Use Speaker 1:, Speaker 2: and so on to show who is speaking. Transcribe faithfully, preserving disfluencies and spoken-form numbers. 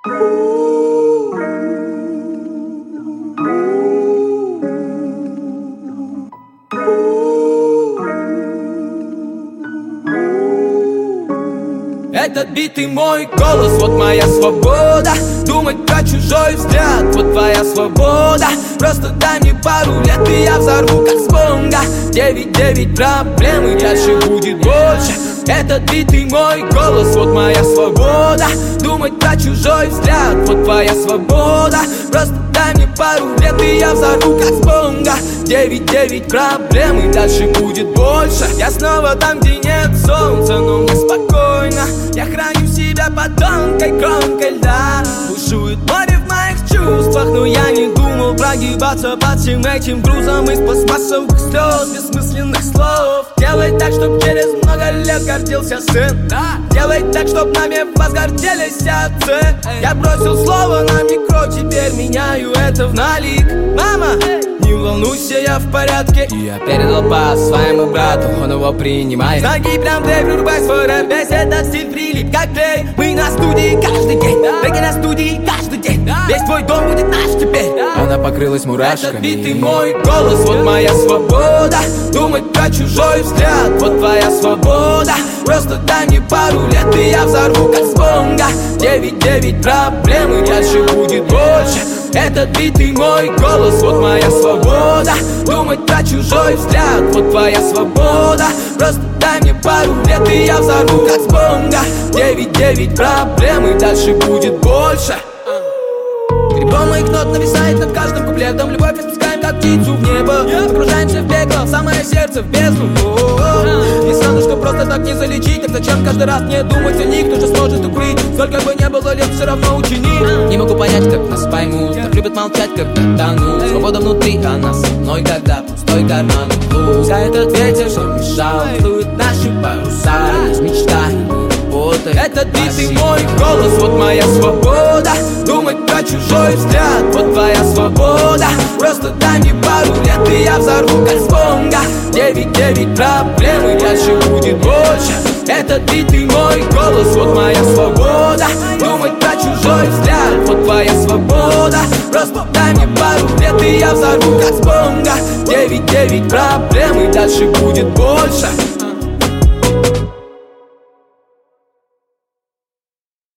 Speaker 1: Этот бит и мой голос, вот моя свобода. Думать про чужой взгляд, вот твоя свобода. Просто дай мне пару лет, и я взорву как с бонга. Девять-девять проблем, и дальше будет больше. Этот бит и мой голос, вот моя свобода. Думать про чужой взгляд, вот твоя свобода. Просто дай мне пару лет, и я взорву как с бонга. Девять-девять проблем, и дальше будет больше. Я снова там, где нет солнца, но мне спокойно. Я храню себя под тонкой кромкой льда. Бушует море в моих чувствах, но я не думал прогибаться под всем этим грузом из пластмассовых слез, бессмысленных слов. Делай так, чтоб через много лет гордился сын. Делай так, чтоб нами возгордились отцы. Я бросил слово на микро, теперь меняю это в налик. Мама, не волнуйся, я в порядке.
Speaker 2: И я передал пас своему брату, он его принимает.
Speaker 1: С ноги прям дэйв, врубай свой рэп, весь этот стиль прилип как клей. Мы на студии каждый день, треки на студии каждый день. Весь твой дом будет наш теперь.
Speaker 2: Она покрылась мурашками.
Speaker 1: Этот бит и мой голос, вот моя свобода. Думать про чужой взгляд, вот твоя свобода. Просто дай мне пару лет, и я взорву как с бонга. Девять-девять проблем, и дальше будет больше. Этот бит и мой голос, вот моя свобода. Думать про чужой взгляд, вот твоя свобода. Просто дай мне пару лет, и я взорву как с бонга. Девять-девять проблем, и дальше будет больше. Грибом моих нот нависает над каждым куплетом. Любовь испускаем как птицу в небо. Погружаемся в пекло, в самое сердце, в бездну. И солнышко просто так не залечить. Так зачем каждый раз не думать о них? Кто же сможет укрыть? Сколько бы не было лет, все равно ученик.
Speaker 2: Не могу понять, как нас поймут. Так любят молчать, когда тонут. Свобода внутри, она со мной, когда пустой карман. Пускай этот ветер, что мешал, плывут наши паруса. Из мечтай.
Speaker 1: Этот бит и мой голос, вот моя свобода. Думать про чужой взгляд, вот твоя свобода. Просто дай мне пару лет, и я взорву как с бонга. Девять-девять проблем, и дальше будет больше. Этот бит и мой голос, вот моя свобода. Думать про чужой взгляд, вот твоя свобода. Просто дай мне пару лет, и я взорву как с бонга. Девять-девять проблем, и дальше будет больше.